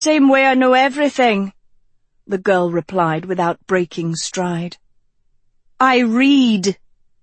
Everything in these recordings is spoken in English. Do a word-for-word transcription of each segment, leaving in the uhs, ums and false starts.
Same way I know everything, the girl replied without breaking stride. I read.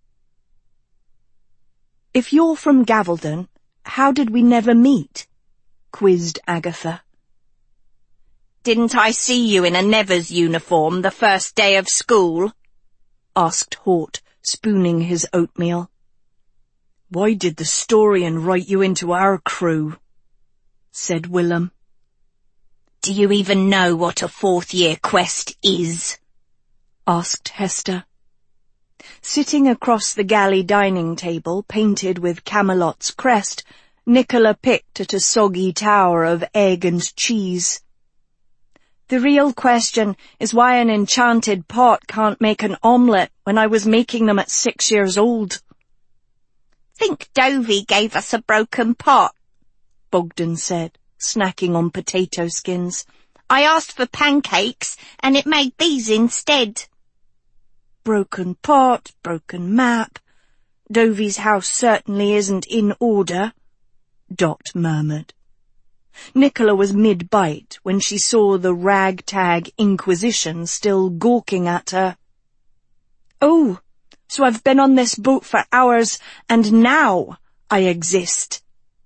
If you're from Gavaldon, how did we never meet? Quizzed Agatha. Didn't I see you in a Nevers uniform the first day of school? Asked Hort, spooning his oatmeal. Why did the Storian write you into our crew? Said Willem. Do you even know what a fourth-year quest is? Asked Hester. Sitting across the galley dining table, painted with Camelot's crest, Nicola picked at a soggy tower of egg and cheese. The real question is why an enchanted pot can't make an omelette when I was making them at six years old. Think Dovey gave us a broken pot, Bogdan said, snacking on potato skins. I asked for pancakes, and it made these instead. Broken pot, broken map. Dovey's house certainly isn't in order, Dot murmured. Nicola was mid-bite when she saw the ragtag Inquisition still gawking at her. Oh, so I've been on this boat for hours, and now I exist.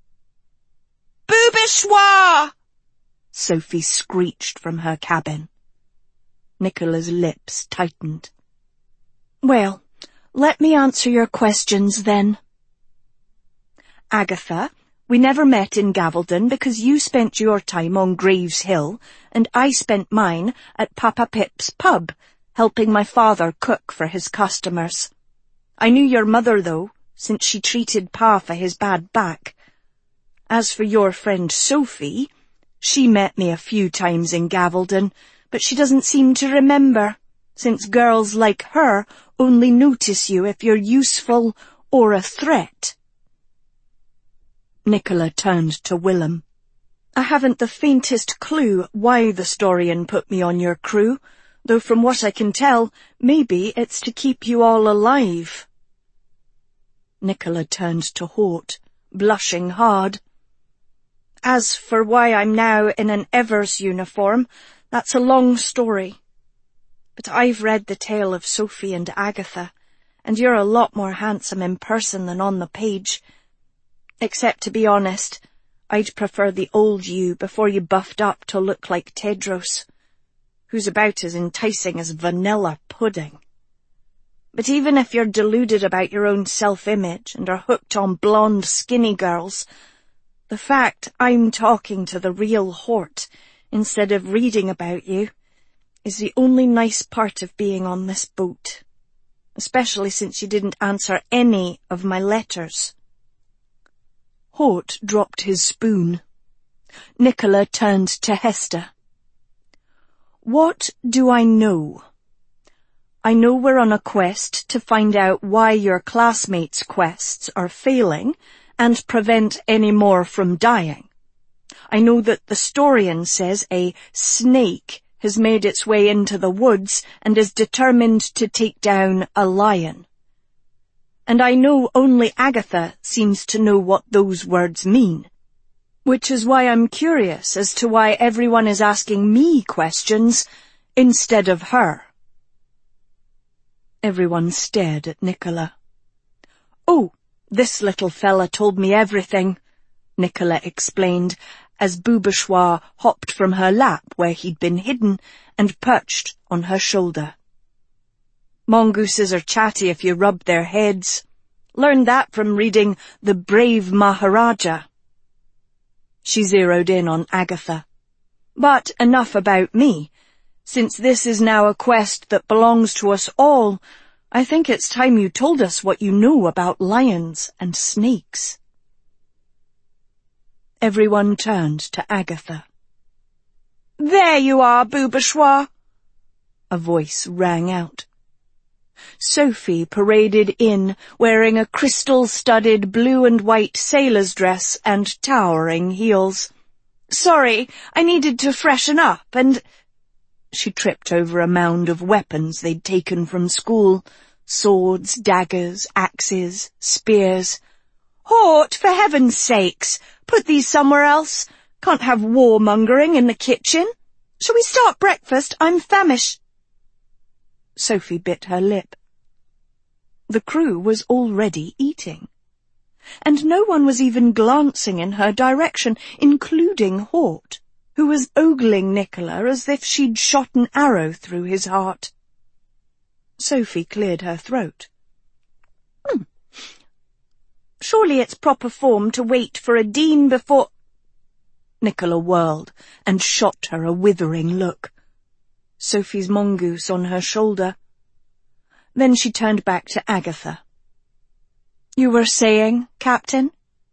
Booberschwa! Sophie screeched from her cabin. Nicola's lips tightened. Well, let me answer your questions then. Agatha, we never met in Gavaldon because you spent your time on Graves Hill and I spent mine at Papa Pip's pub, helping my father cook for his customers. I knew your mother, though, since she treated Pa for his bad back. As for your friend Sophie, she met me a few times in Gavaldon, but she doesn't seem to remember, since girls like her only notice you if you're useful or a threat. Nicola turned to Willem. I haven't the faintest clue why the Storian put me on your crew, though from what I can tell, maybe it's to keep you all alive. Nicola turned to Hort, blushing hard. As for why I'm now in an Evers uniform, that's a long story. But I've read the tale of Sophie and Agatha, and you're a lot more handsome in person than on the page. Except, to be honest, I'd prefer the old you before you buffed up to look like Tedros, who's about as enticing as vanilla pudding. But even if you're deluded about your own self-image and are hooked on blonde, skinny girls, the fact I'm talking to the real Hort instead of reading about you is the only nice part of being on this boat, especially since you didn't answer any of my letters. Hort dropped his spoon. Nicola turned to Hester. What do I know? I know we're on a quest to find out why your classmates' quests are failing and prevent any more from dying. I know that the Storian says a snake has made its way into the woods and is determined to take down a lion. And I know only Agatha seems to know what those words mean, which is why I'm curious as to why everyone is asking me questions instead of her. Everyone stared at Nicola. Oh, this little fella told me everything, Nicola explained, as Booberschwa hopped from her lap where he'd been hidden and perched on her shoulder. Mongooses are chatty if you rub their heads. Learned that from reading The Brave Maharaja. She zeroed in on Agatha. But enough about me. Since this is now a quest that belongs to us all, I think it's time you told us what you know about lions and snakes. Everyone turned to Agatha. There you are, Booberschwa! A voice rang out. Sophie paraded in, wearing a crystal-studded blue and white sailor's dress and towering heels. Sorry, I needed to freshen up, and... She tripped over a mound of weapons they'd taken from school. Swords, daggers, axes, spears. Hort, for heaven's sakes, put these somewhere else. Can't have warmongering in the kitchen. Shall we start breakfast? I'm famished. Sophie bit her lip. The crew was already eating, and no one was even glancing in her direction, including Hort, who was ogling Nicola as if she'd shot an arrow through his heart. Sophie cleared her throat. Hmm. Surely it's proper form to wait for a dean before— Nicola whirled and shot her a withering look. Sophie's mongoose on her shoulder. Then she turned back to Agatha. You were saying, Captain?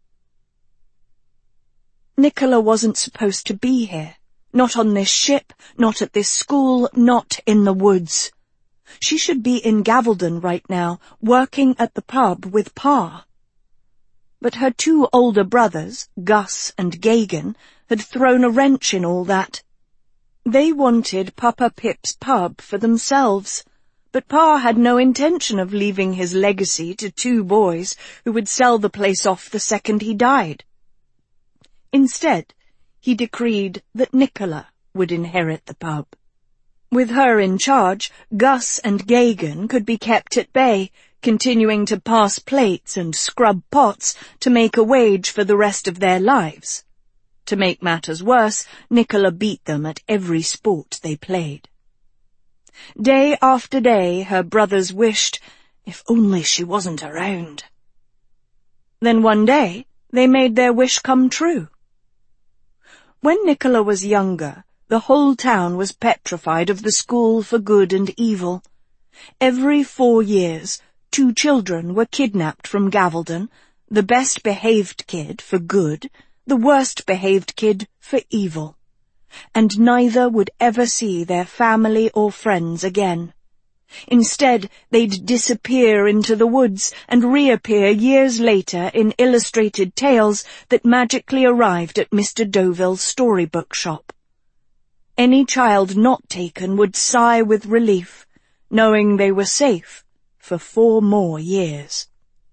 Nicola wasn't supposed to be here. Not on this ship, not at this school, not in the woods. She should be in Gavaldon right now, working at the pub with Pa. But her two older brothers, Gus and Gagan, had thrown a wrench in all that. They wanted Papa Pip's pub for themselves, but Pa had no intention of leaving his legacy to two boys who would sell the place off the second he died. Instead, he decreed that Nicola would inherit the pub. With her in charge, Gus and Gagan could be kept at bay, continuing to pass plates and scrub pots to make a wage for the rest of their lives. To make matters worse, Nicola beat them at every sport they played. Day after day, her brothers wished, if only she wasn't around. Then one day, they made their wish come true. When Nicola was younger, the whole town was petrified of the School for Good and Evil. Every four years, two children were kidnapped from Gavaldon, the best-behaved kid for good, the worst-behaved kid for evil, and neither would ever see their family or friends again. Instead, they'd disappear into the woods and reappear years later in illustrated tales that magically arrived at Mister Deauville's storybook shop. Any child not taken would sigh with relief, knowing they were safe for four more years.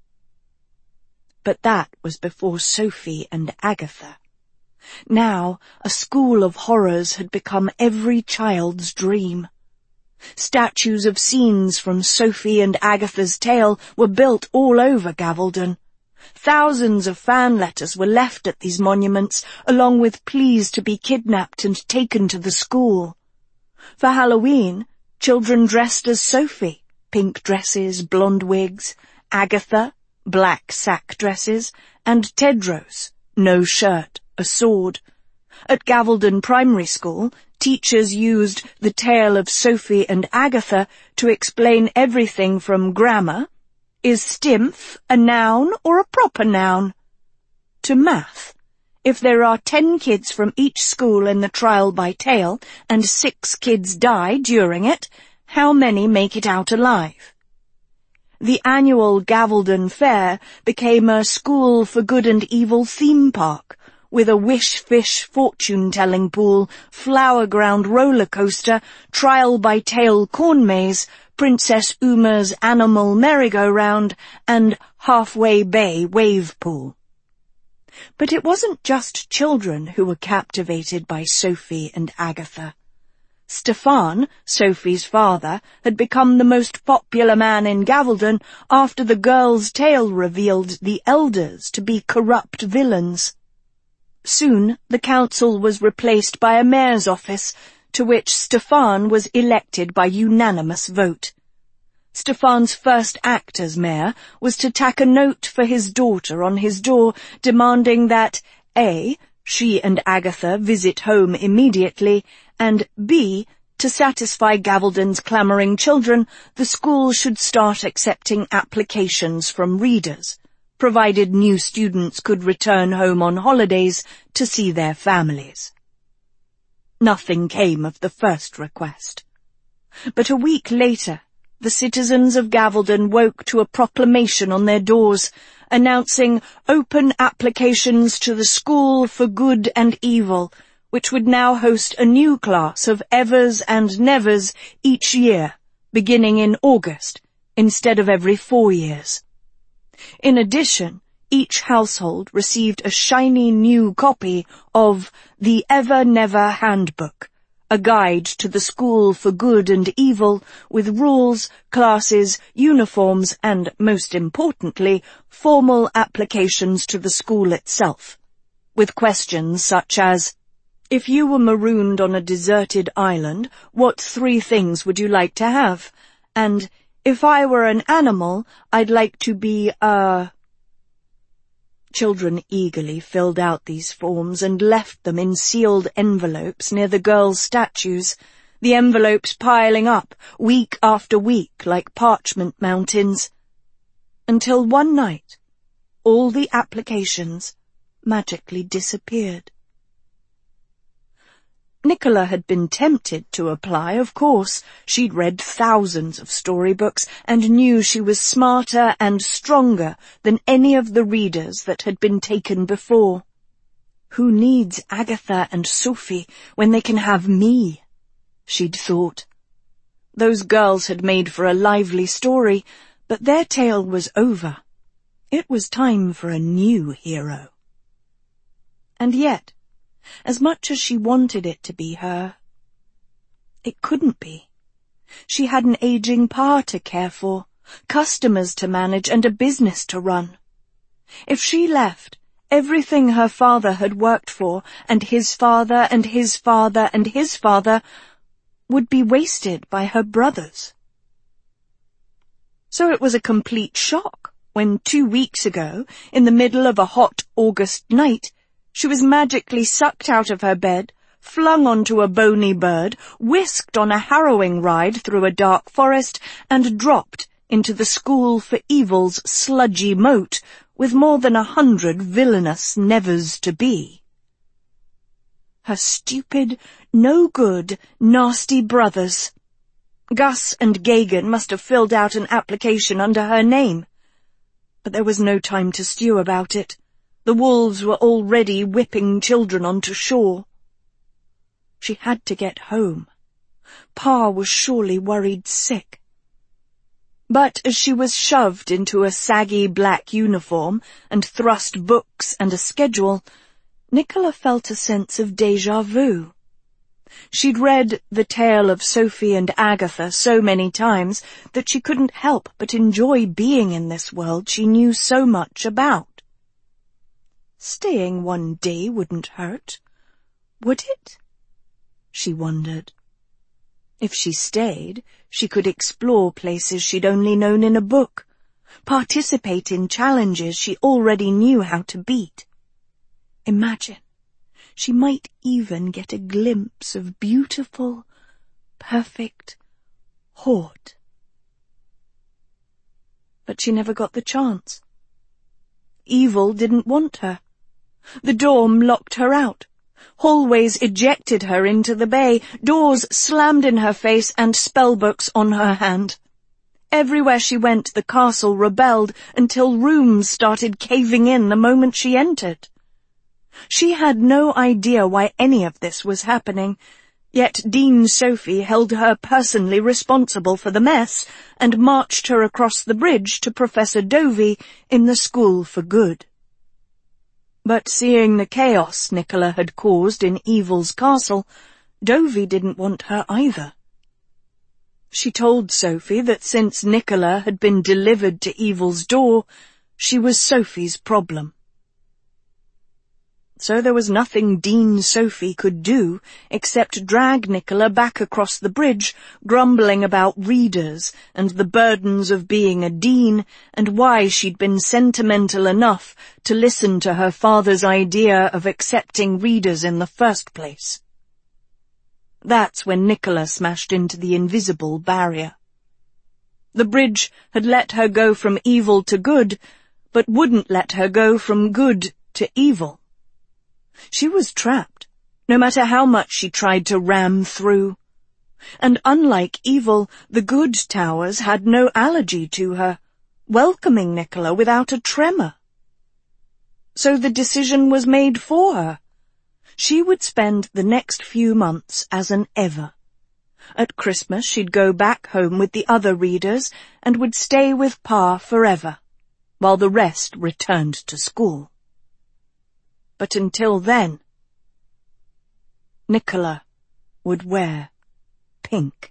But that was before Sophie and Agatha. Now, a school of horrors had become every child's dream. Statues of scenes from Sophie and Agatha's tale were built all over Gavaldon. Thousands of fan letters were left at these monuments, along with pleas to be kidnapped and taken to the school. For Halloween, children dressed as Sophie, pink dresses, blonde wigs, Agatha, black sack dresses, and Tedros, no shirt, a sword. At Gavaldon Primary School, teachers used the tale of Sophie and Agatha to explain everything from grammar, is stimph a noun or a proper noun, to math. If there are ten kids from each school in the trial by tale, and six kids die during it, how many make it out alive? The annual Gavaldon Fair became a School for Good and Evil theme park, with a wish-fish fortune-telling pool, flower-ground roller coaster, trial-by-tale corn maze, Princess Uma's animal merry-go-round, and Halfway Bay wave pool. But it wasn't just children who were captivated by Sophie and Agatha. Stefan, Sophie's father, had become the most popular man in Gavaldon after the girl's tale revealed the elders to be corrupt villains. Soon the council was replaced by a mayor's office, to which Stefan was elected by unanimous vote. Stefan's first act as mayor was to tack a note for his daughter on his door demanding that A. she and Agatha visit home immediately, and B. to satisfy Gavaldon's clamouring children, the school should start accepting applications from readers, provided new students could return home on holidays to see their families. Nothing came of the first request. But a week later, the citizens of Gavaldon woke to a proclamation on their doors, announcing open applications to the School for Good and Evil, which would now host a new class of Evers and Nevers each year, beginning in August, instead of every four years. In addition, each household received a shiny new copy of the Ever Never Handbook, a guide to the school for good and evil, with rules, classes, uniforms, and, most importantly, formal applications to the school itself, with questions such as, if you were marooned on a deserted island, what three things would you like to have? And, if I were an animal, I'd like to be a... Children eagerly filled out these forms and left them in sealed envelopes near the girls' statues, the envelopes piling up week after week like parchment mountains, until one night all the applications magically disappeared. Nicola had been tempted to apply, of course. She'd read thousands of storybooks and knew she was smarter and stronger than any of the readers that had been taken before. Who needs Agatha and Sophie when they can have me? She'd thought. Those girls had made for a lively story, but their tale was over. It was time for a new hero. And yet, as much as she wanted it to be her, it couldn't be. She had an aging Pa to care for, customers to manage, and a business to run. If she left, everything her father had worked for, and his father, and his father, and his father, would be wasted by her brothers. So it was a complete shock when two weeks ago, in the middle of a hot August night, she was magically sucked out of her bed, flung onto a bony bird, whisked on a harrowing ride through a dark forest, and dropped into the School for Evil's sludgy moat with more than a hundred villainous nevers-to-be. Her stupid, no-good, nasty brothers. Gus and Gagan must have filled out an application under her name. But there was no time to stew about it. The wolves were already whipping children onto shore. She had to get home. Pa was surely worried sick. But as she was shoved into a saggy black uniform and thrust books and a schedule, Nicola felt a sense of déjà vu. She'd read The Tale of Sophie and Agatha so many times that she couldn't help but enjoy being in this world she knew so much about. Staying one day wouldn't hurt, would it? She wondered. If she stayed, she could explore places she'd only known in a book, participate in challenges she already knew how to beat. Imagine, she might even get a glimpse of beautiful, perfect Hort. But she never got the chance. Evil didn't want her. The dorm locked her out. Hallways ejected her into the bay, doors slammed in her face, and spellbooks on her hand. Everywhere she went, the castle rebelled until rooms started caving in the moment she entered. She had no idea why any of this was happening, yet Dean Sophie held her personally responsible for the mess and marched her across the bridge to Professor Dovey in the School for Good. But seeing the chaos Nicola had caused in Evil's castle, Dovey didn't want her either. She told Sophie that since Nicola had been delivered to Evil's door, she was Sophie's problem. So there was nothing Dean Sophie could do except drag Nicola back across the bridge, grumbling about readers and the burdens of being a dean and why she'd been sentimental enough to listen to her father's idea of accepting readers in the first place. That's when Nicola smashed into the invisible barrier. The bridge had let her go from evil to good, but wouldn't let her go from good to evil. She was trapped, no matter how much she tried to ram through. And unlike Evil, the good towers had no allergy to her, welcoming Nicola without a tremor. So the decision was made for her. She would spend the next few months as an Ever. At Christmas she'd go back home with the other readers and would stay with Pa forever. while the rest returned to school. But until then, Nicola would wear pink.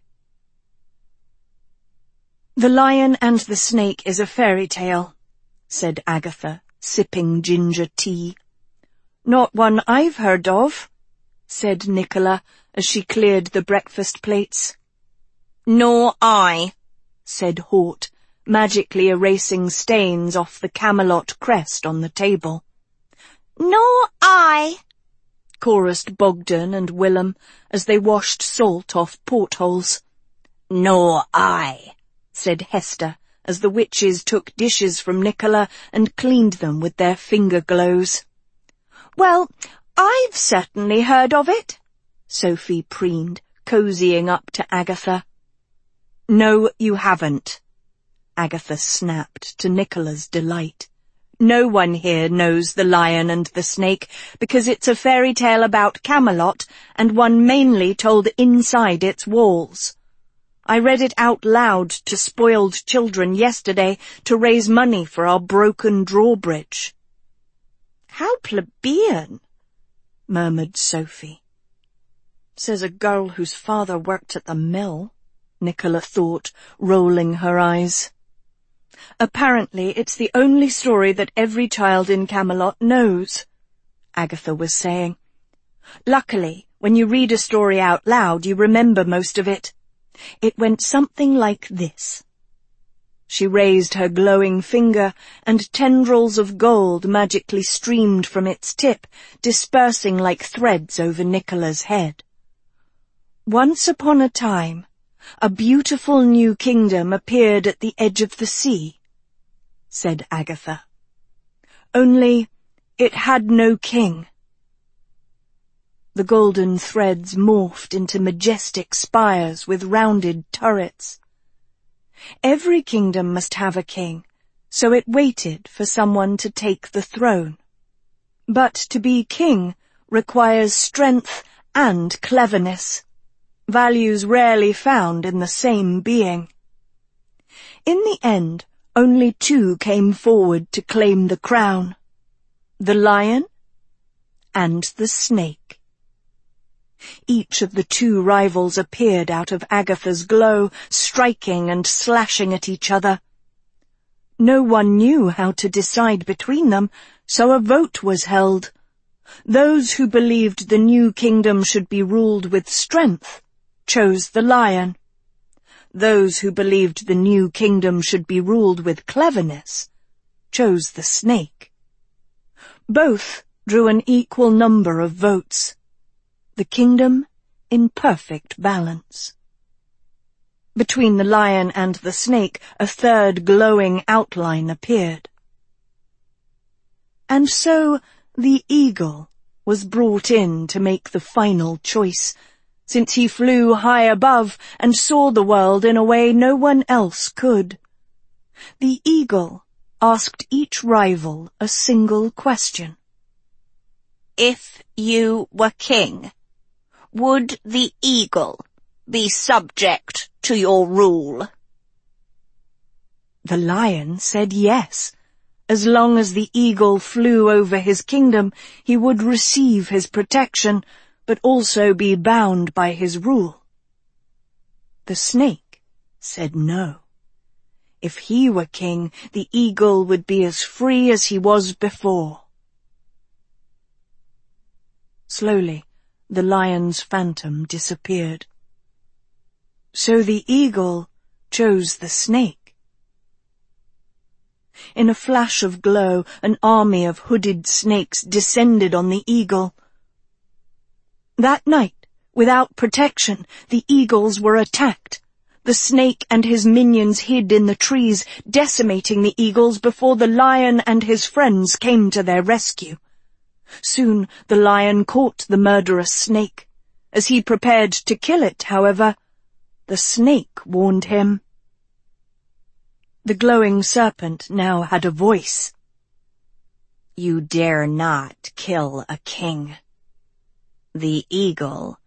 "The Lion and the Snake is a fairy tale," said Agatha, sipping ginger tea. "Not one I've heard of," said Nicola as she cleared the breakfast plates. "Nor I," said Hort, magically erasing stains off the Camelot crest on the table. "Nor I," chorused Bogdan and Willem as they washed salt off portholes. "Nor I," said Hester as the witches took dishes from Nicola and cleaned them with their finger glows. "Well, I've certainly heard of it," Sophie preened, cozying up to Agatha. "No, you haven't," Agatha snapped to Nicola's delight. "No one here knows The Lion and the Snake because it's a fairy tale about Camelot and one mainly told inside its walls. I read it out loud to spoiled children yesterday to raise money for our broken drawbridge." "How plebeian," murmured Sophie. "Says a girl whose father worked at the mill," Nicola thought, rolling her eyes. "Apparently it's the only story that every child in Camelot knows," Agatha was saying. "Luckily, when you read a story out loud, you remember most of it. It went something like this." She raised her glowing finger, and tendrils of gold magically streamed from its tip, dispersing like threads over Nicola's head. "Once upon a time, a beautiful new kingdom appeared at the edge of the sea," said Agatha. "Only it had no king." The golden threads morphed into majestic spires with rounded turrets. Every kingdom must have a king, so it waited for someone to take the throne. But to be king requires strength and cleverness, values rarely found in the same being. In the end, only two came forward to claim the crown: the lion and the snake. Each of the two rivals appeared out of Agatha's glow, striking and slashing at each other. No one knew how to decide between them, so a vote was held. Those who believed the new kingdom should be ruled with strength chose the lion. Those who believed the new kingdom should be ruled with cleverness chose the snake. Both drew an equal number of votes. The kingdom in perfect balance. Between the lion and the snake, a third glowing outline appeared. And so the eagle was brought in to make the final choice, since he flew high above and saw the world in a way no one else could. The eagle asked each rival a single question. "If you were king, would the eagle be subject to your rule?" The lion said yes. As long as the eagle flew over his kingdom, he would receive his protection, but also be bound by his rule. The snake said no. If he were king, the eagle would be as free as he was before. Slowly, the lion's phantom disappeared. So the eagle chose the snake. In a flash of glow, an army of hooded snakes descended on the eagle. That night, without protection, the eagles were attacked. The snake and his minions hid in the trees, decimating the eagles before the lion and his friends came to their rescue. Soon the lion caught the murderous snake. As he prepared to kill it, however, the snake warned him. The glowing serpent now had a voice. "You dare not kill a king. The eagle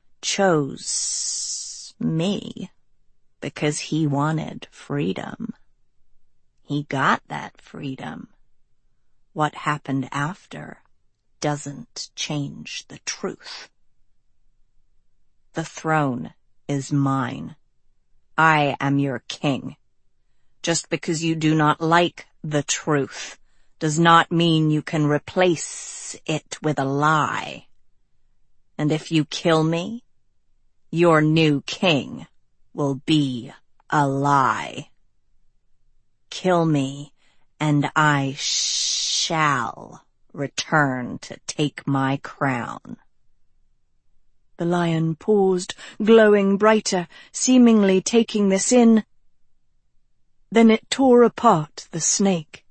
chose me because he wanted freedom. He got that freedom. What happened after doesn't change the truth. The throne is mine. I am your king. Just because you do not like the truth does not mean you can replace it with a lie. And if you kill me, your new king will be a lie. Kill me, and I shall return to take my crown. The lion paused, glowing brighter, seemingly taking this in. Then it tore apart the snake.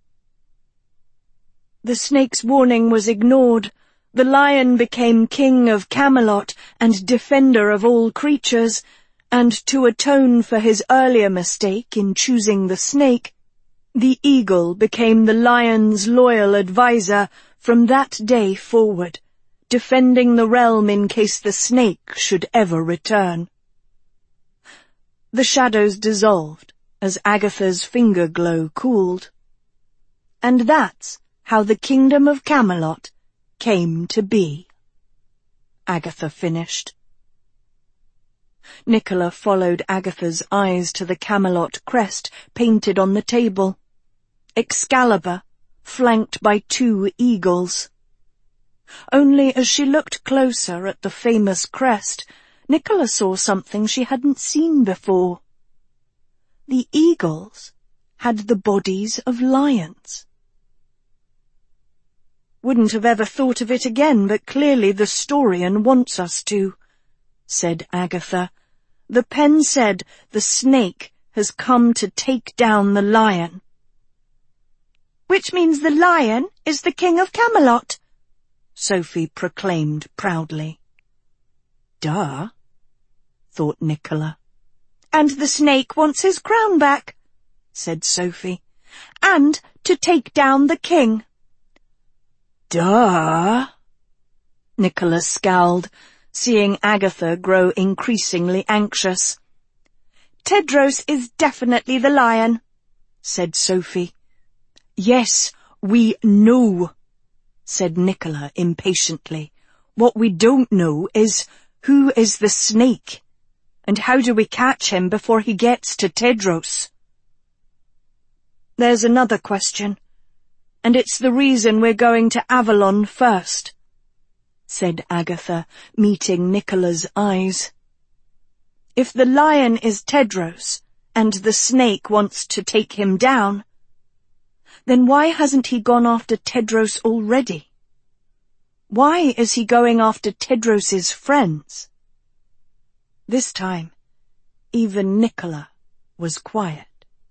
The snake's warning was ignored. The lion became king of Camelot and defender of all creatures, and to atone for his earlier mistake in choosing the snake, the eagle became the lion's loyal advisor from that day forward, defending the realm in case the snake should ever return. The shadows dissolved as Agatha's finger glow cooled. And that's how the kingdom of Camelot came to be. Agatha finished. Nicola followed Agatha's eyes to the Camelot crest painted on the table. Excalibur, flanked by two eagles. Only as she looked closer at the famous crest, Nicola saw something she hadn't seen before. The eagles had the bodies of lions. "Wouldn't have ever thought of it again, but clearly the Storian wants us to," said Agatha. "The pen said the snake has come to take down the lion." "Which means the lion is the king of Camelot," Sophie proclaimed proudly. "Duh," thought Nicola. "And the snake wants his crown back," said Sophie. "And to take down the king." "Duh," Nicola scowled, seeing Agatha grow increasingly anxious. "Tedros is definitely the lion," said Sophie. "Yes, we know," said Nicola impatiently. "What we don't know is who is the snake, and how do we catch him before he gets to Tedros?" "There's another question, and it's the reason we're going to Avalon first," said Agatha, meeting Nicola's eyes. "If the lion is Tedros, and the snake wants to take him down, then why hasn't he gone after Tedros already? Why is he going after Tedros's friends?" This time, even Nicola was quiet.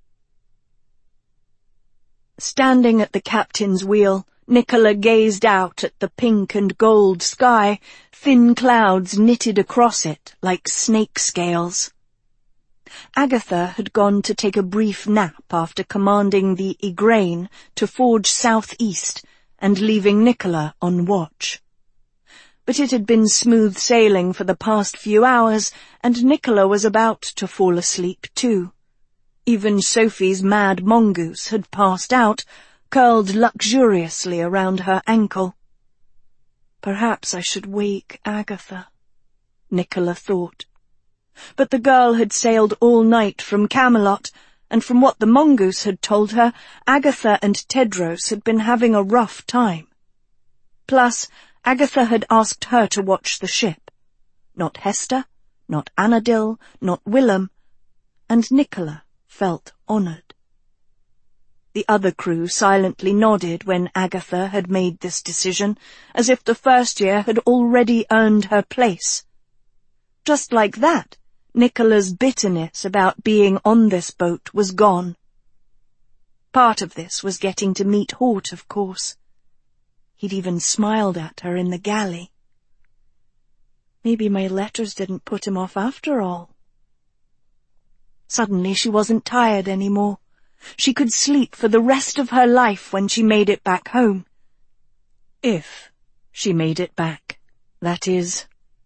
Standing at the captain's wheel, Nicola gazed out at the pink and gold sky, thin clouds knitted across it like snake scales. Agatha had gone to take a brief nap after commanding the Igraine to forge southeast and leaving Nicola on watch. But it had been smooth sailing for the past few hours, and Nicola was about to fall asleep too. Even Sophie's mad mongoose had passed out, curled luxuriously around her ankle. Perhaps I should wake Agatha, Nicola thought. But the girl had sailed all night from Camelot, and from what the mongoose had told her, Agatha and Tedros had been having a rough time. Plus, Agatha had asked her to watch the ship. Not Hester, not Anadil, not Willem, and Nicola felt honoured. The other crew silently nodded when Agatha had made this decision, as if the first year had already earned her place. Just like that, Nicola's bitterness about being on this boat was gone. Part of this was getting to meet Hort, of course. He'd even smiled at her in the galley. Maybe my letters didn't put him off after all. Suddenly she wasn't tired anymore. She could sleep for the rest of her life when she made it back home. If she made it back, that is.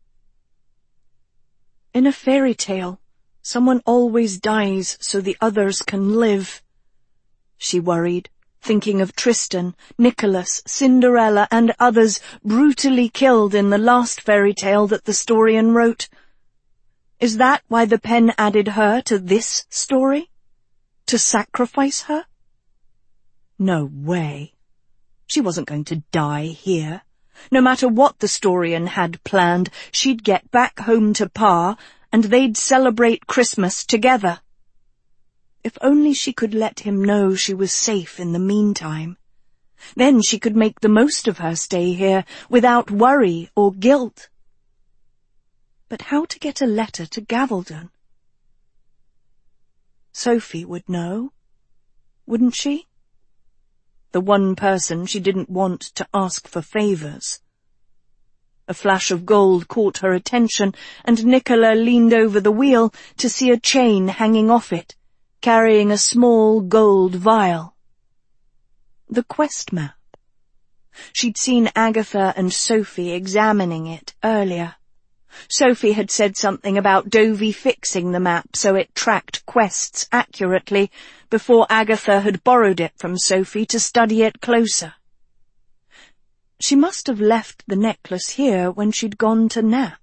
In a fairy tale, someone always dies so the others can live. she worried, thinking of Tristan, Nicholas, Cinderella, and others brutally killed in the last fairy tale that the Storian wrote. Is that why the pen added her to this story? To sacrifice her? No way. She wasn't going to die here. No matter what the Storian had planned, she'd get back home to Pa, and they'd celebrate Christmas together. If only she could let him know she was safe in the meantime. Then she could make the most of her stay here without worry or guilt. But how to get a letter to Gavaldon? Sophie would know, wouldn't she? The one person she didn't want to ask for favours. A flash of gold caught her attention, and Nicola leaned over the wheel to see a chain hanging off it, carrying a small gold vial. The quest map. She'd seen Agatha and Sophie examining it earlier. Sophie had said something about Dovey fixing the map so it tracked quests accurately before Agatha had borrowed it from Sophie to study it closer. She must have left the necklace here when she'd gone to nap.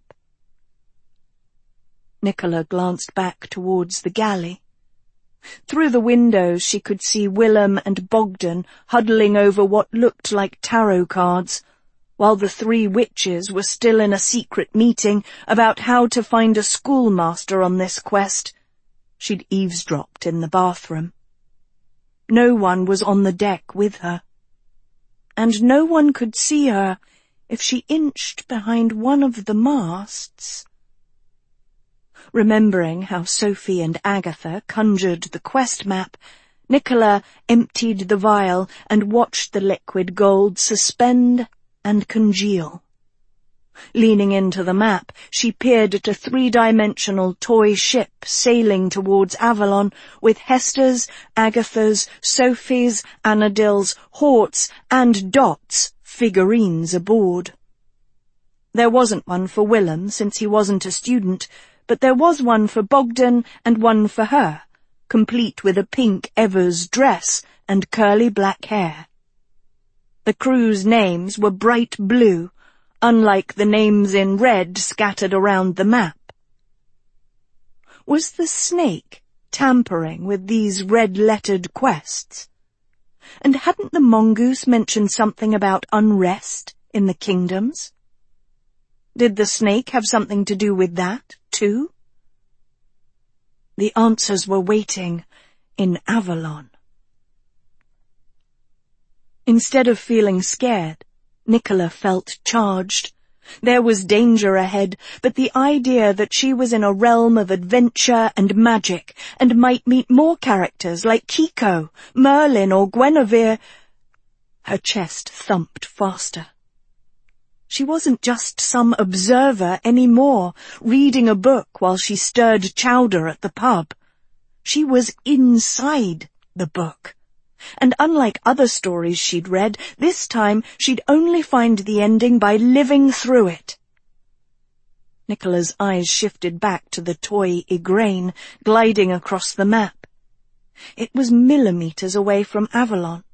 Nicola glanced back towards the galley. Through the windows she could see Willem and Bogdan huddling over what looked like tarot cards, while the three witches were still in a secret meeting about how to find a schoolmaster on this quest. She'd eavesdropped in the bathroom. No one was on the deck with her, and no one could see her if she inched behind one of the masts. Remembering how Sophie and Agatha conjured the quest map, Nicola emptied the vial and watched the liquid gold suspend and congeal. Leaning into the map, she peered at a three-dimensional toy ship sailing towards Avalon with Hester's, Agatha's, Sophie's, Annadille's, Hort's, and Dot's figurines aboard. There wasn't one for Willem since he wasn't a student, but there was one for Bogdan and one for her, complete with a pink Evers dress and curly black hair. The crew's names were bright blue, unlike the names in red scattered around the map. Was the snake tampering with these red-lettered quests? And hadn't the mongoose mentioned something about unrest in the kingdoms? Did the snake have something to do with that, too? The answers were waiting in Avalon. Instead of feeling scared, Nicola felt charged. There was danger ahead, but the idea that she was in a realm of adventure and magic, and might meet more characters like Kiko, Merlin, or Guinevere. Her chest thumped faster. She wasn't just some observer anymore, reading a book while she stirred chowder at the pub. She was inside the book. And unlike other stories she'd read, this time she'd only find the ending by living through it. Nicola's eyes shifted back to the toy Igraine, gliding across the map. It was millimeters away from Avalon.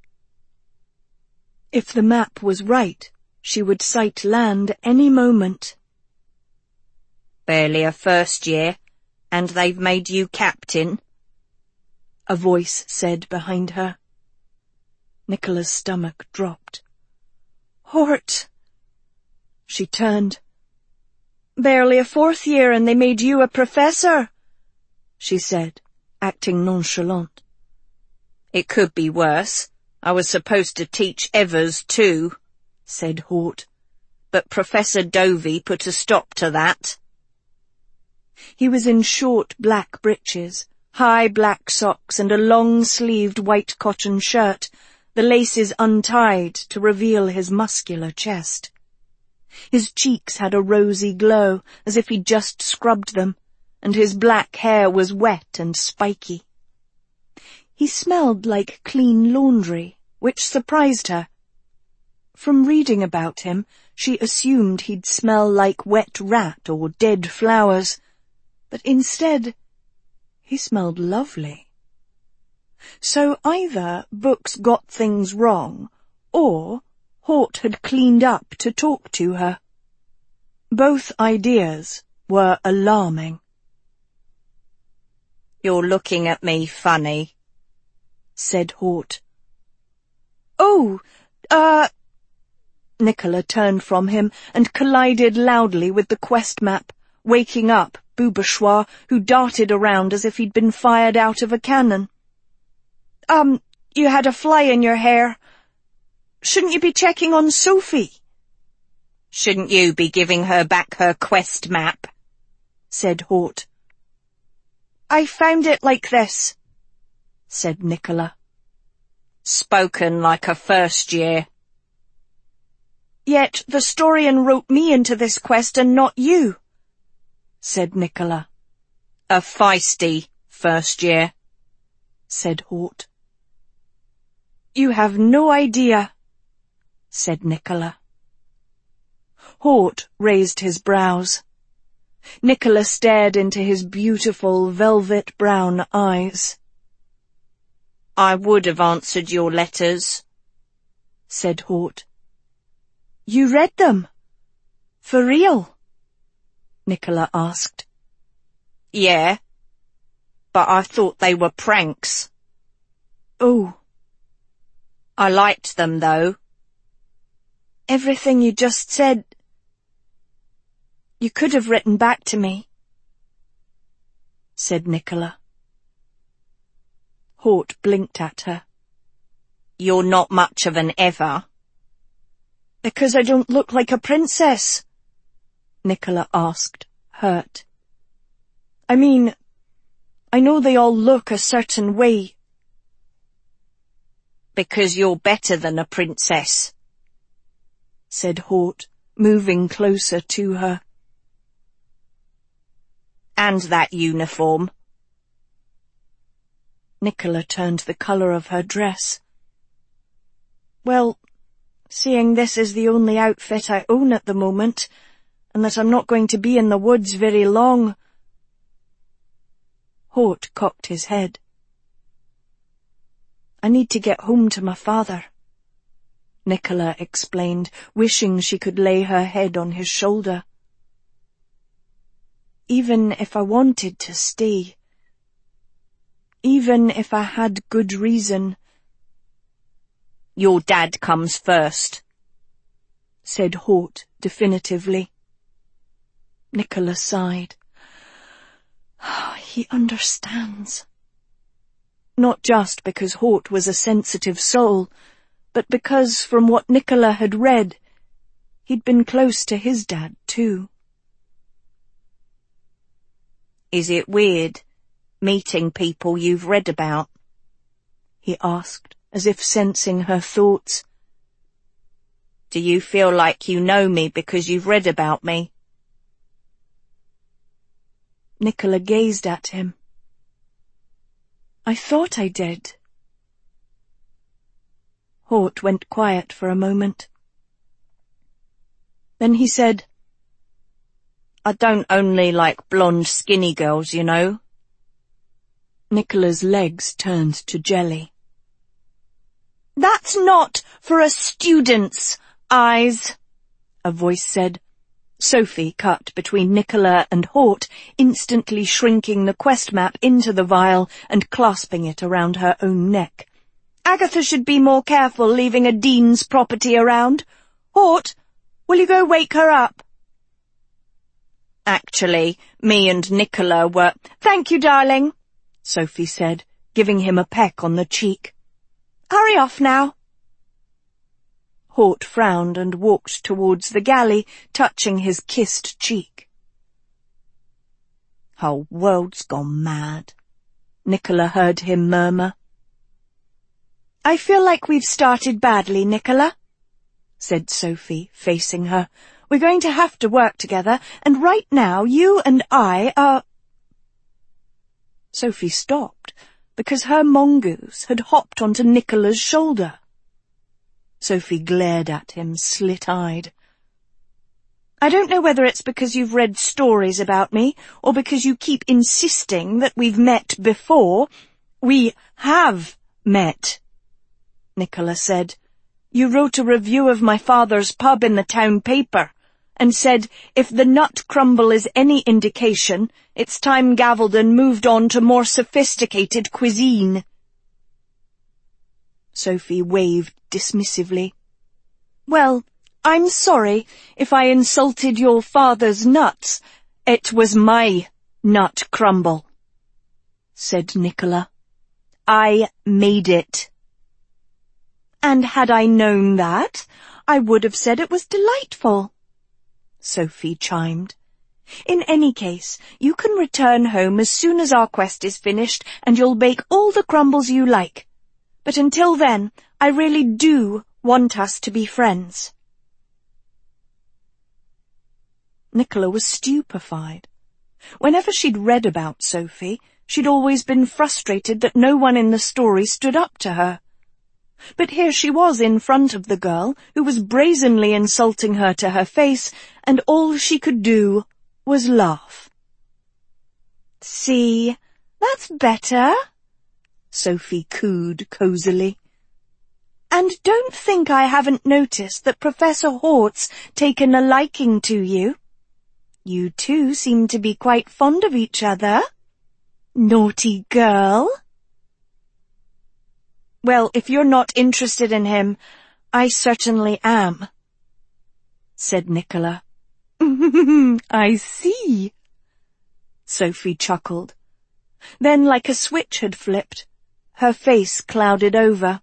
If the map was right, she would sight land any moment. Barely a first year, and they've made you captain, a voice said behind her. Nicola's stomach dropped. Hort! She turned. Barely a fourth year and they made you a professor, she said, acting nonchalant. It could be worse. I was supposed to teach Evers too, said Hort, but Professor Dovey put a stop to that. He was in short black breeches, high black socks and a long-sleeved white cotton shirt, the laces untied to reveal his muscular chest. His cheeks had a rosy glow, as if he'd just scrubbed them, and his black hair was wet and spiky. He smelled like clean laundry, which surprised her. From reading about him, she assumed he'd smell like wet rat or dead flowers, but instead, he smelled lovely. So either books got things wrong, or Hort had cleaned up to talk to her. Both ideas were alarming. "You're looking at me funny," said Hort. "Oh, uh..." Nicola turned from him and collided loudly with the quest map, waking up Boubechois, who darted around as if he'd been fired out of a cannon. Um, you had a fly in your hair. Shouldn't you be checking on Sophie?" "Shouldn't you be giving her back her quest map?" said Hort. "I found it like this," said Nicola. "Spoken like a first year." "Yet the Storian wrote me into this quest and not you," said Nicola. "A feisty first year," said Hort. "You have no idea," said Nicola. Hort raised his brows. Nicola stared into his beautiful velvet brown eyes. "I would have answered your letters," said Hort. "You read them? For real?" Nicola asked. "Yeah, but I thought they were pranks." "Oh." "I liked them, though." "Everything you just said... You could have written back to me," said Nicola. Hort blinked at her. "You're not much of an ever." "Because I don't look like a princess?" Nicola asked, hurt. "I mean, I know they all look a certain way." "Because you're better than a princess," said Hort, moving closer to her. "And that uniform." Nicola turned the colour of her dress. "Well, seeing this is the only outfit I own at the moment, and that I'm not going to be in the woods very long..." Hort cocked his head. "I need to get home to my father," Nicola explained, wishing she could lay her head on his shoulder. "Even if I wanted to stay, even if I had good reason..." "Your dad comes first," said Hort definitively. Nicola sighed. Oh, he understands. Not just because Hort was a sensitive soul, but because, from what Nicola had read, he'd been close to his dad, too. "Is it weird, meeting people you've read about?" he asked, as if sensing her thoughts. "Do you feel like you know me because you've read about me?" Nicola gazed at him. "I thought I did." Hort went quiet for a moment. Then he said, "I don't only like blonde skinny girls, you know." Nicola's legs turned to jelly. "That's not for a student's eyes," a voice said. Sophie cut between Nicola and Hort, instantly shrinking the quest map into the vial and clasping it around her own neck. "Agatha should be more careful leaving a dean's property around. Hort, will you go wake her up?" "Actually, me and Nicola were—" "Thank you, darling," Sophie said, giving him a peck on the cheek. "Hurry off now." Hort frowned and walked towards the galley, touching his kissed cheek. "Whole world's gone mad," Nicola heard him murmur. "I feel like we've started badly, Nicola," said Sophie, facing her. "We're going to have to work together, and right now you and I are—" Sophie stopped, because her mongoose had hopped onto Nicola's shoulder. Sophie glared at him, slit-eyed. "I don't know whether it's because you've read stories about me, or because you keep insisting that we've met before, We have met, Nicola said. You wrote a review of my father's pub in the town paper, and said if the nut crumble is any indication, it's time Gavaldon moved on to more sophisticated cuisine. Sophie waved dismissively. Well, I'm sorry if I insulted your father's nuts. It was my nut crumble, said Nicola. I made it. And had I known that, I would have said it was delightful, Sophie chimed. In any case, you can return home as soon as our quest is finished, and you'll bake all the crumbles you like. But until then, I really do want us to be friends. Nicola was stupefied. Whenever she'd read about Sophie, she'd always been frustrated that no one in the story stood up to her. But here she was in front of the girl who was brazenly insulting her to her face, and all she could do was laugh. See, that's better, Sophie cooed cosily. And don't think I haven't noticed that Professor Hort's taken a liking to you. You two seem to be quite fond of each other. Naughty girl. Well, if you're not interested in him, I certainly am, said Nicola. I see, Sophie chuckled. Then, like a switch had flipped, her face clouded over.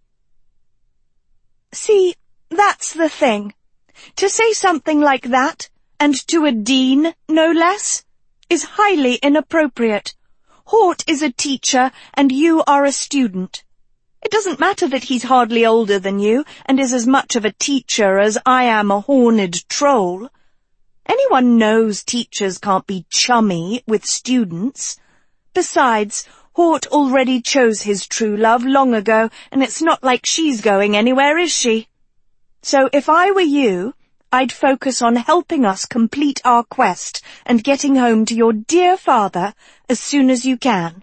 See, that's the thing. To say something like that, and to a dean, no less, is highly inappropriate. Hort is a teacher, and you are a student. It doesn't matter that he's hardly older than you, and is as much of a teacher as I am a horned troll. Anyone knows teachers can't be chummy with students. Besides, Hort already chose his true love long ago, and it's not like she's going anywhere, is she? So if I were you, I'd focus on helping us complete our quest and getting home to your dear father as soon as you can.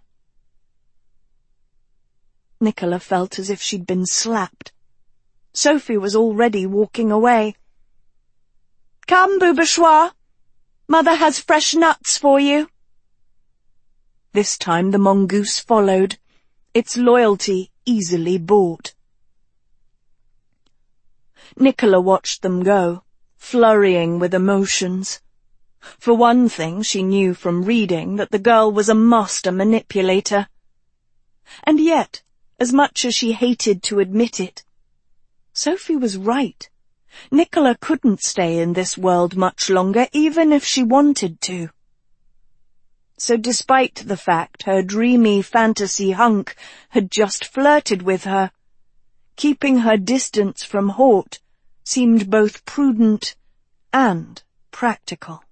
Nicola felt as if she'd been slapped. Sophie was already walking away. Come, Beaubechois. Mother has fresh nuts for you. This time the mongoose followed, its loyalty easily bought. Nicola watched them go, flurrying with emotions. For one thing, she knew from reading that the girl was a master manipulator. And yet, as much as she hated to admit it, Sophie was right. Nicola couldn't stay in this world much longer, even if she wanted to. So despite the fact her dreamy fantasy hunk had just flirted with her, keeping her distance from Hort seemed both prudent and practical.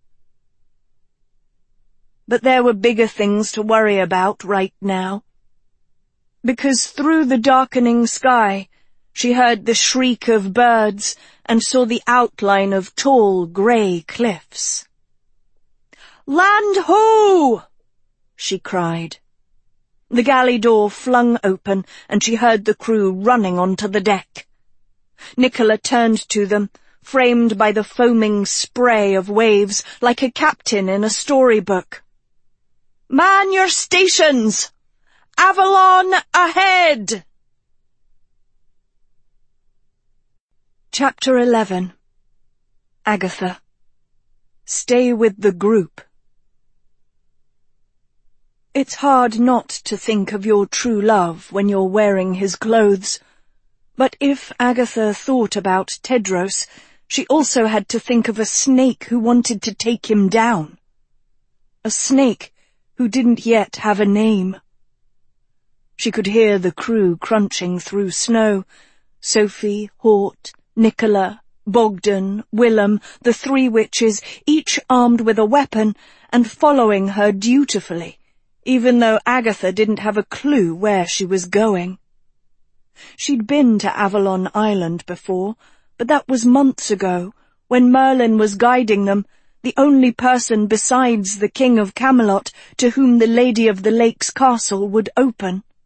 But there were bigger things to worry about right now. Because through the darkening sky, she heard the shriek of birds and saw the outline of tall grey cliffs. "Land ho!" she cried. The galley door flung open, and she heard the crew running onto the deck. Nicola turned to them, framed by the foaming spray of waves, like a captain in a storybook. "Man your stations! Avalon ahead!" Chapter eleven. Agatha. Stay with the group. It's hard not to think of your true love when you're wearing his clothes. But if Agatha thought about Tedros, she also had to think of a snake who wanted to take him down. A snake who didn't yet have a name. She could hear the crew crunching through snow. Sophie, Hort, Nicola, Bogdan, Willem, the three witches, each armed with a weapon, and following her dutifully, even though Agatha didn't have a clue where she was going. She'd been to Avalon Island before, but that was months ago, when Merlin was guiding them, the only person besides the King of Camelot to whom the Lady of the Lake's castle would open.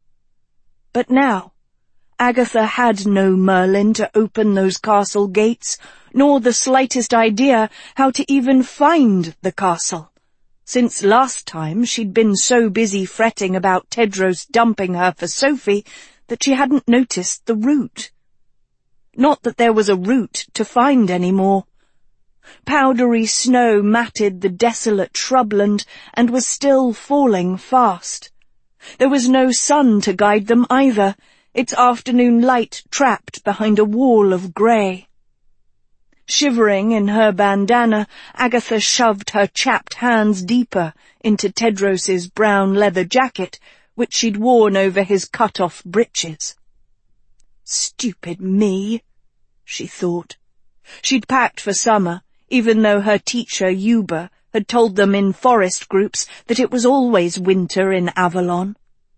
But now, Agatha had no Merlin to open those castle gates, nor the slightest idea how to even find the castle, since last time she'd been so busy fretting about Tedros dumping her for Sophie that she hadn't noticed the route. Not that there was a route to find any more. Powdery snow matted the desolate shrubland and was still falling fast. There was no sun to guide them either, its afternoon light trapped behind a wall of grey. Shivering in her bandana, Agatha shoved her chapped hands deeper into Tedros's brown leather jacket, which she'd worn over his cut-off breeches. Stupid me, she thought. She'd packed for summer, even though her teacher, Yuba, had told them in forest groups that it was always winter in Avalon.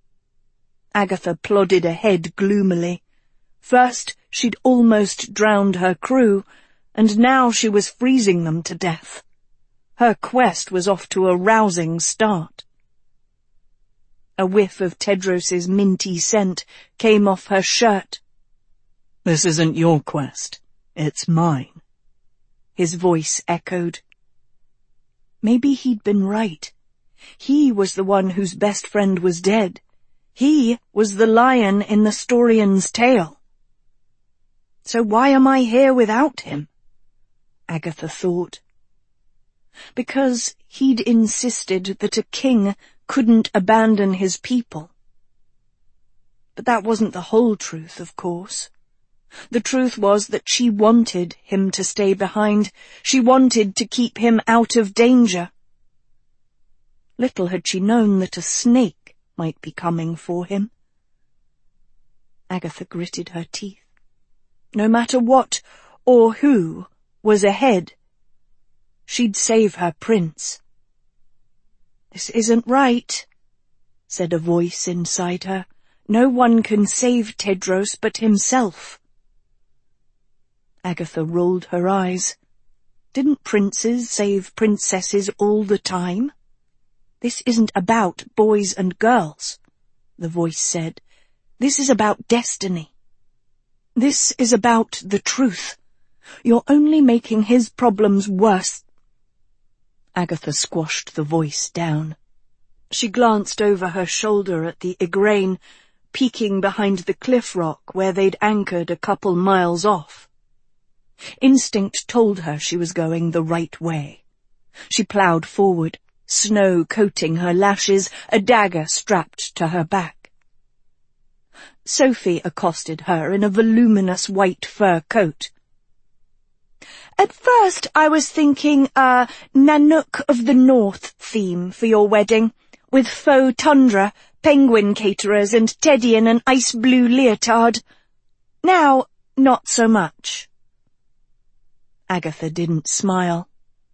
Agatha plodded ahead gloomily. First, she'd almost drowned her crew, and now she was freezing them to death. Her quest was off to a rousing start. A whiff of Tedros's minty scent came off her shirt. "This isn't your quest, it's mine," his voice echoed. Maybe he'd been right. He was the one whose best friend was dead. He was the lion in the Storian's tale. So why am I here without him? Agatha thought. Because he'd insisted that a king couldn't abandon his people. But that wasn't the whole truth, of course. The truth was that she wanted him to stay behind. She wanted to keep him out of danger. Little had she known that a snake might be coming for him. Agatha gritted her teeth. No matter what or who was ahead, she'd save her prince. "This isn't right," said a voice inside her. "No one can save Tedros but himself." Agatha rolled her eyes. Didn't princes save princesses all the time? "This isn't about boys and girls," the voice said. "This is about destiny. This is about the truth. You're only making his problems worse." Agatha squashed the voice down. She glanced over her shoulder at the Igraine, peeking behind the cliff rock where they'd anchored a couple miles off. Instinct told her she was going the right way. She ploughed forward, snow coating her lashes, a dagger strapped to her back. Sophie accosted her in a voluminous white fur coat. "At first I was thinking a Nanook of the North theme for your wedding, with faux tundra, penguin caterers, and Teddy in an ice-blue leotard. Now, not so much." Agatha didn't smile.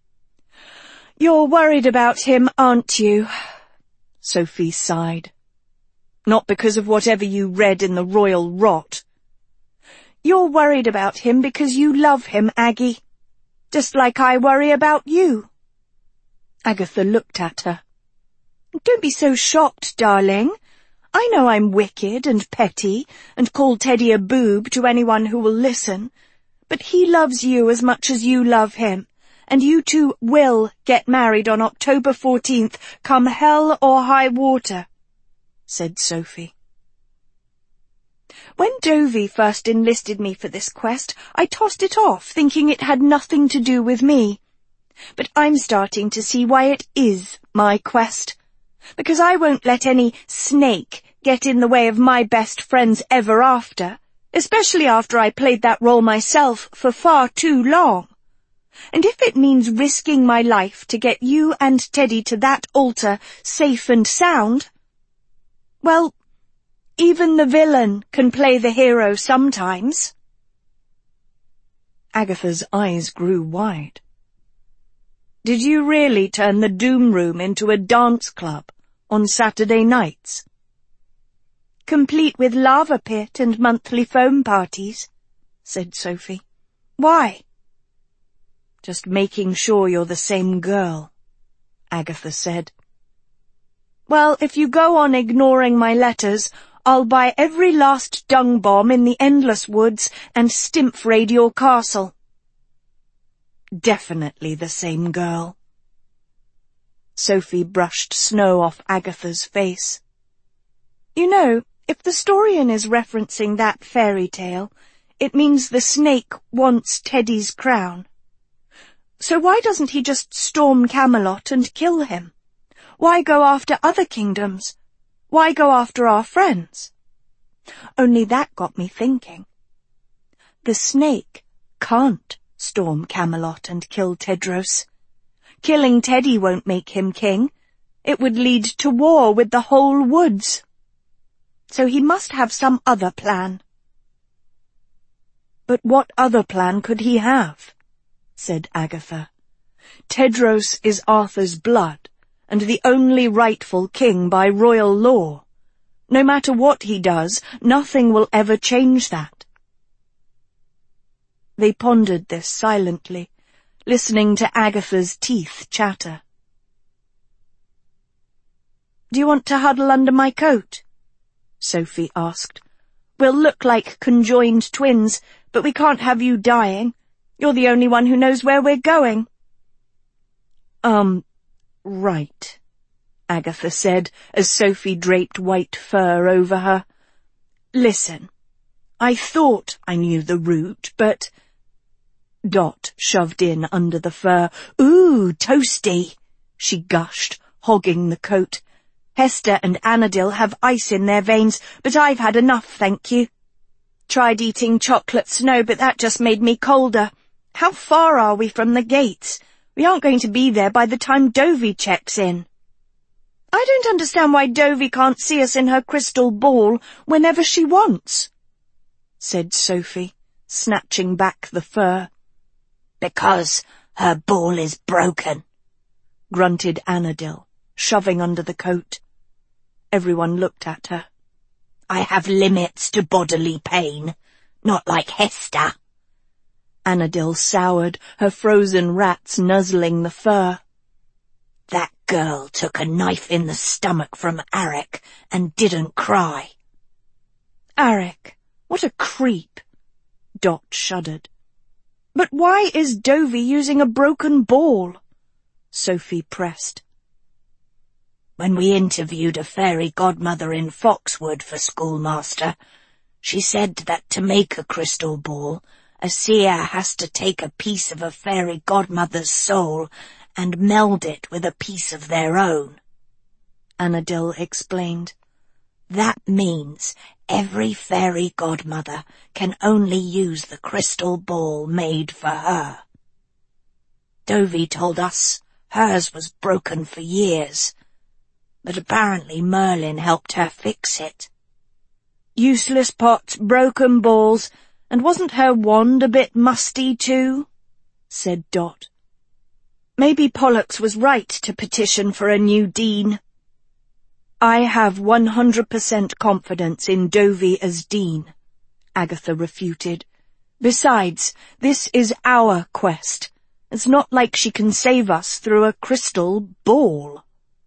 "You're worried about him, aren't you?" Sophie sighed. "Not because of whatever you read in the royal rot. You're worried about him because you love him, Aggie. Just like I worry about you." Agatha looked at her. "Don't be so shocked, darling. I know I'm wicked and petty and call Teddy a boob to anyone who will listen, but he loves you as much as you love him, and you two will get married on October fourteenth, come hell or high water," said Sophie. "When Dovey first enlisted me for this quest, I tossed it off, thinking it had nothing to do with me. But I'm starting to see why it is my quest, because I won't let any snake get in the way of my best friend's ever after, especially after I played that role myself for far too long. And if it means risking my life to get you and Teddy to that altar safe and sound, well, even the villain can play the hero sometimes." Agatha's eyes grew wide. "Did you really turn the Doom Room into a dance club on Saturday nights?" "Complete with lava pit and monthly foam parties," said Sophie. "Why?" "Just making sure you're the same girl," Agatha said. "Well, if you go on ignoring my letters, I'll buy every last dung bomb in the Endless Woods and Stimpfraid your castle. Definitely the same girl. Sophie brushed snow off Agatha's face. You know, if the Storian is referencing that fairy tale, it means the snake wants Teddy's crown. So why doesn't he just storm Camelot and kill him? Why go after other kingdoms? Why go after our friends? Only that got me thinking. The snake can't storm Camelot and kill Tedros. Killing Teddy won't make him king. It would lead to war with the whole woods. So he must have some other plan. But what other plan could he have? Said Agatha. Tedros is Arthur's blood, and the only rightful king by royal law. No matter what he does, nothing will ever change that. They pondered this silently, listening to Agatha's teeth chatter. Do you want to huddle under my coat? Sophie asked. We'll look like conjoined twins, but we can't have you dying. You're the only one who knows where we're going. Um, right, Agatha said, as Sophie draped white fur over her. Listen, I thought I knew the route, but... Dot shoved in under the fur. Ooh, toasty, she gushed, hogging the coat. Hester and Annadil have ice in their veins, but I've had enough, thank you. Tried eating chocolate snow, but that just made me colder. How far are we from the gates? We aren't going to be there by the time Dovey checks in. I don't understand why Dovey can't see us in her crystal ball whenever she wants, said Sophie, snatching back the fur. Because her ball is broken, grunted Annadil, shoving under the coat. Everyone looked at her. I have limits to bodily pain, not like Hester. Annadil soured, her frozen rats nuzzling the fur. That girl took a knife in the stomach from Arik and didn't cry. Arik, what a creep, Dot shuddered. But why is Dovey using a broken ball? Sophie pressed. When we interviewed a fairy godmother in Foxwood for Schoolmaster, she said that to make a crystal ball, a seer has to take a piece of a fairy godmother's soul and meld it with a piece of their own. Annadil explained. That means every fairy godmother can only use the crystal ball made for her. Dovey told us hers was broken for years, but apparently Merlin helped her fix it. Useless pots, broken balls, and wasn't her wand a bit musty too? Said Dot. Maybe Pollux was right to petition for a new dean. I have one hundred percent confidence in Dovey as dean, Agatha refuted. Besides, this is our quest. It's not like she can save us through a crystal ball.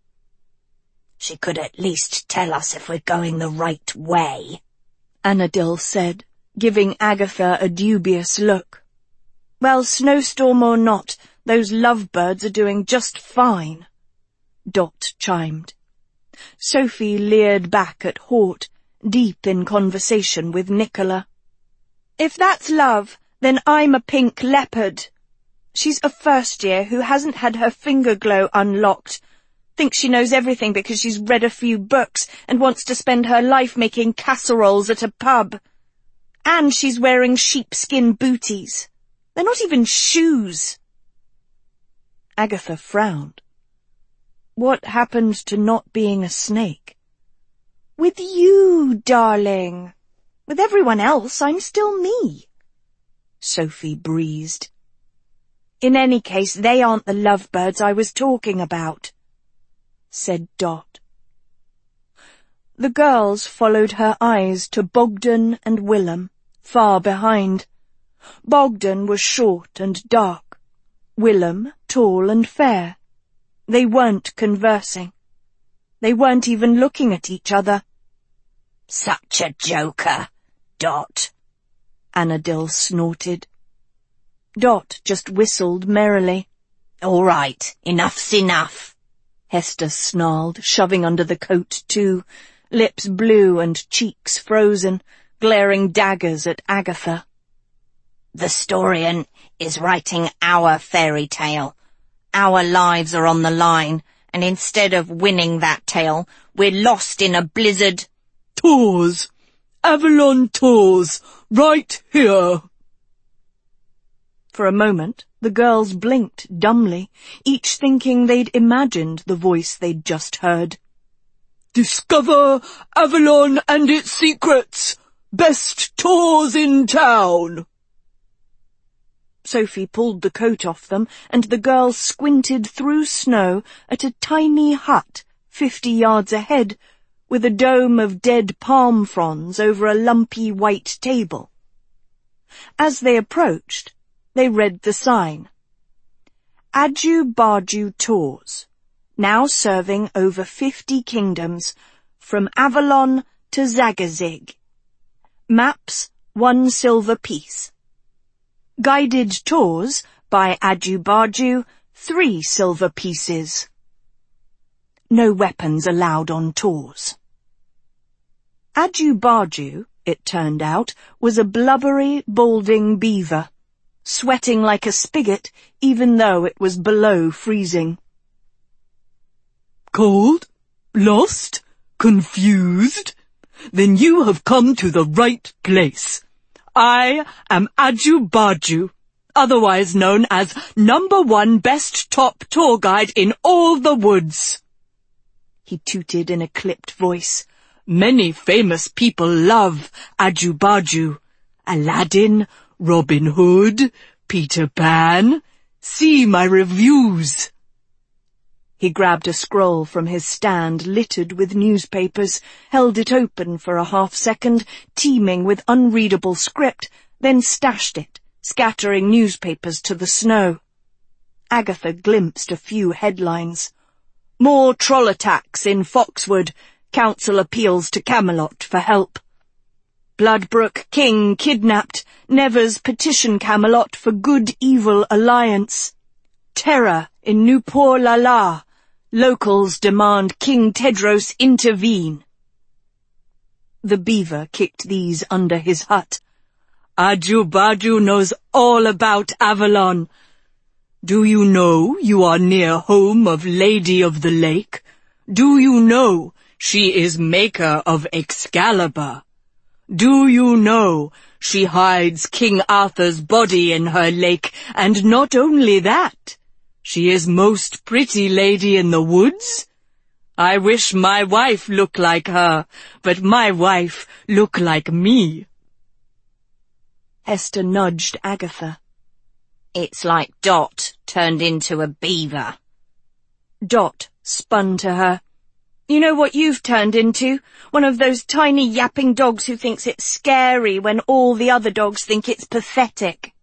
She could at least tell us if we're going the right way, Annadil said, giving Agatha a dubious look. Well, snowstorm or not, those lovebirds are doing just fine, Dot chimed. Sophie leered back at Hort, deep in conversation with Nicola. If that's love, then I'm a pink leopard. She's a first year who hasn't had her finger glow unlocked, thinks she knows everything because she's read a few books and wants to spend her life making casseroles at a pub. And she's wearing sheepskin booties. They're not even shoes. Agatha frowned. What happened to not being a snake? With you, darling. With everyone else, I'm still me, Sophie breezed. In any case, they aren't the lovebirds I was talking about, said Dot. The girls followed her eyes to Bogdan and Willem, far behind. Bogdan was short and dark, Willem tall and fair. They weren't conversing. They weren't even looking at each other. Such a joker, Dot, Annabel snorted. Dot just whistled merrily. All right, enough's enough, Hester snarled, shoving under the coat too, lips blue and cheeks frozen, glaring daggers at Agatha. The Storian is writing our fairy tale. Our lives are on the line, and instead of winning that tale, we're lost in a blizzard. Tors! Avalon Tors! Right here! For a moment, the girls blinked dumbly, each thinking they'd imagined the voice they'd just heard. Discover Avalon and its secrets! Best Tors in town! Sophie pulled the coat off them, and the girls squinted through snow at a tiny hut fifty yards ahead, with a dome of dead palm fronds over a lumpy white table. As they approached, they read the sign. Aju Baju Tors, now serving over fifty kingdoms, from Avalon to Zagazig. Maps, one silver piece. Guided tours by Aju Baju, three silver pieces. No weapons allowed on tours. Aju Baju, it turned out, was a blubbery, balding beaver, sweating like a spigot even though it was below freezing. Cold? Lost? Confused? Then you have come to the right place. I am Aju Baju, otherwise known as number one best top tour guide in all the woods. He tooted in a clipped voice. Many famous people love Aju Baju. Aladdin, Robin Hood, Peter Pan. See my reviews. He grabbed a scroll from his stand littered with newspapers, held it open for a half-second, teeming with unreadable script, then stashed it, scattering newspapers to the snow. Agatha glimpsed a few headlines. More troll attacks in Foxwood. Council appeals to Camelot for help. Bloodbrook King kidnapped. Nevers petition Camelot for good-evil alliance. Terror in Newport-la-La. Locals demand King Tedros intervene. The beaver kicked these under his hut. Aju Baju knows all about Avalon. Do you know you are near home of Lady of the Lake? Do you know she is maker of Excalibur? Do you know she hides King Arthur's body in her lake, and not only that, she is most pretty lady in the woods? I wish my wife looked like her, but my wife look like me. Hester nudged Agatha. It's like Dot turned into a beaver. Dot spun to her. You know what you've turned into? One of those tiny yapping dogs who thinks it's scary when all the other dogs think it's pathetic.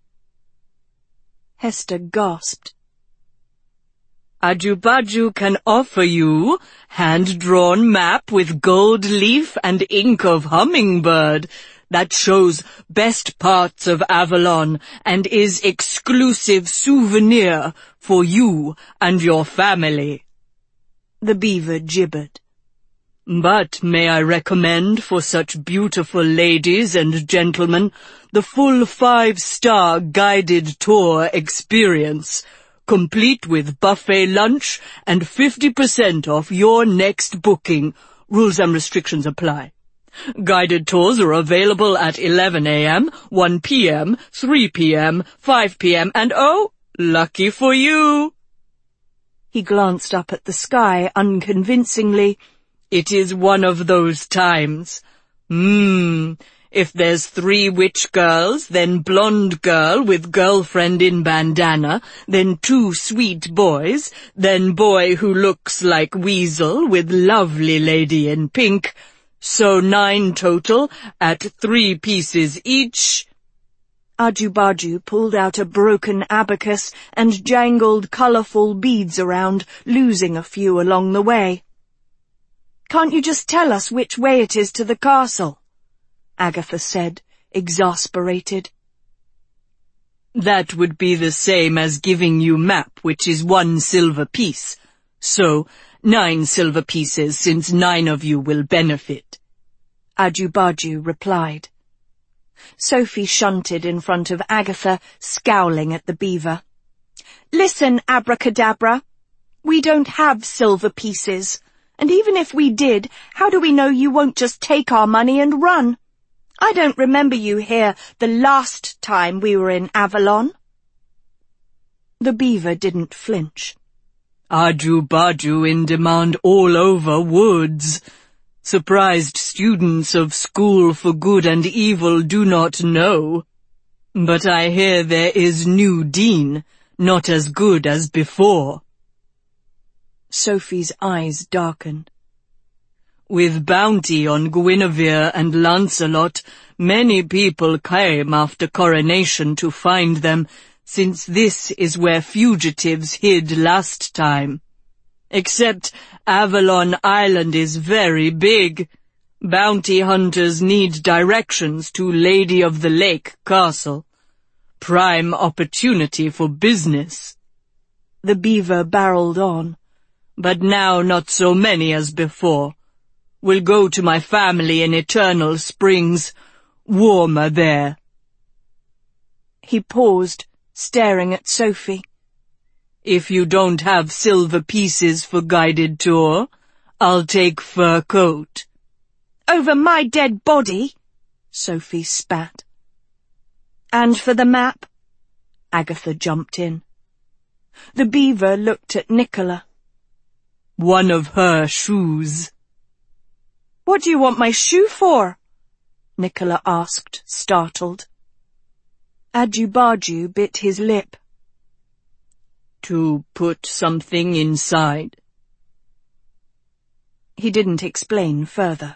Hester gasped. Aju Baju can offer you hand-drawn map with gold leaf and ink of hummingbird that shows best parts of Avalon and is exclusive souvenir for you and your family. The beaver gibbered. But may I recommend for such beautiful ladies and gentlemen the full five-star guided tour experience, complete with buffet lunch and fifty percent off your next booking. Rules and restrictions apply. Guided tours are available at eleven a m, one p m, three p m, five p m, and oh, lucky for you! He glanced up at the sky unconvincingly. It is one of those times. Hmm, if there's three witch girls, then blonde girl with girlfriend in bandana, then two sweet boys, then boy who looks like Weasel with lovely lady in pink, so nine total at three pieces each. Aju Baju pulled out a broken abacus and jangled colourful beads around, losing a few along the way. Can't you just tell us which way it is to the castle? Agatha said, exasperated. That would be the same as giving you map, which is one silver piece. So, nine silver pieces, since nine of you will benefit. Ajubaju replied. Sophie shunted in front of Agatha, scowling at the beaver. Listen, Abracadabra. We don't have silver pieces. And even if we did, how do we know you won't just take our money and run? I don't remember you here the last time we were in Avalon. The beaver didn't flinch. Ajubaju in demand all over woods. Surprised students of School for Good and Evil do not know. But I hear there is new dean, not as good as before. Sophie's eyes darkened. With bounty on Guinevere and Lancelot, many people came after coronation to find them, since this is where fugitives hid last time. Except Avalon Island is very big. Bounty hunters need directions to Lady of the Lake Castle. Prime opportunity for business. The beaver barreled on. But now not so many as before. We'll go to my family in Eternal Springs. Warmer there. He paused, staring at Sophie. If you don't have silver pieces for guided tour, I'll take fur coat. Over my dead body? Sophie spat. And for the map? Agatha jumped in. The beaver looked at Nicola. One of her shoes. What do you want my shoe for? Nicola asked, startled. Ajubaju bit his lip. To put something inside. He didn't explain further.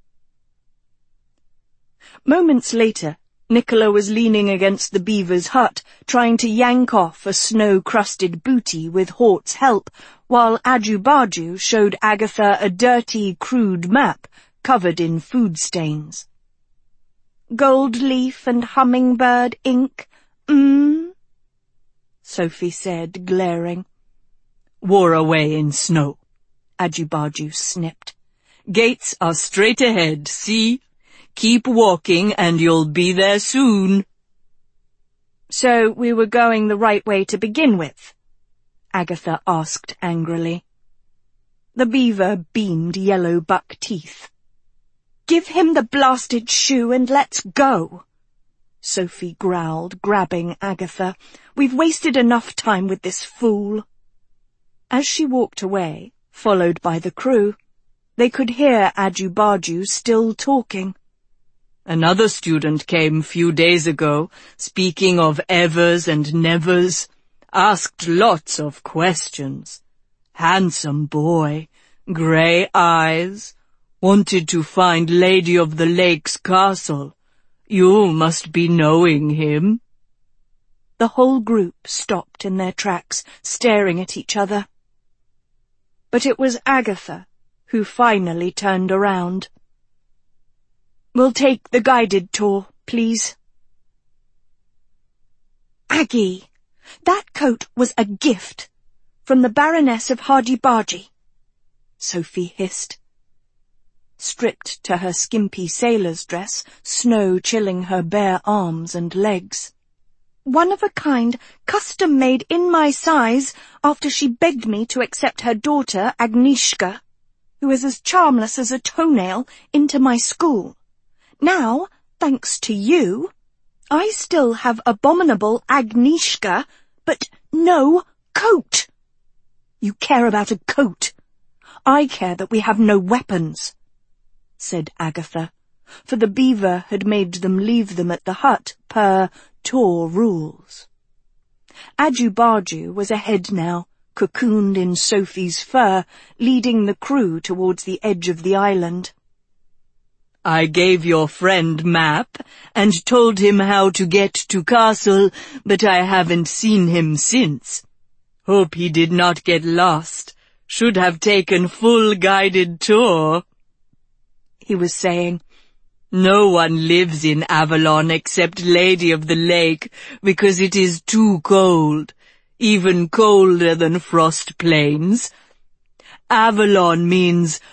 Moments later, Nicola was leaning against the beaver's hut, trying to yank off a snow-crusted booty with Hort's help, while Ajubaju showed Agatha a dirty, crude map covered in food stains. Gold leaf and hummingbird ink, mmm, Sophie said, glaring. Wore away in snow, Ajubaju snipped. Gates are straight ahead, see? Keep walking and you'll be there soon. So we were going the right way to begin with? Agatha asked angrily. The beaver beamed yellow buck teeth. Give him the blasted shoe and let's go, Sophie growled, grabbing Agatha. We've wasted enough time with this fool. As she walked away, followed by the crew, they could hear Ajubaju still talking. Another student came few days ago, speaking of evers and nevers, asked lots of questions. Handsome boy, grey eyes, wanted to find Lady of the Lake's castle. You must be knowing him. The whole group stopped in their tracks, staring at each other. But it was Agatha who finally turned around. We'll take the guided tour, please. Aggie, that coat was a gift from the Baroness of Hardy-Bargy, Sophie hissed. Stripped to her skimpy sailor's dress, snow chilling her bare arms and legs. One of a kind, custom-made in my size, after she begged me to accept her daughter, Agnieszka, who is as charmless as a toenail, into my school. Now, thanks to you, I still have abominable Agnieszka, but no coat. You care about a coat. I care that we have no weapons, said Agatha, for the beaver had made them leave them at the hut per tour rules. Ajubaju was ahead now, cocooned in Sophie's fur, leading the crew towards the edge of the island. I gave your friend map and told him how to get to castle, but I haven't seen him since. Hope he did not get lost. should have taken full guided tour. He was saying, No one lives in Avalon except Lady of the Lake because it is too cold, even colder than Frost Plains. Avalon means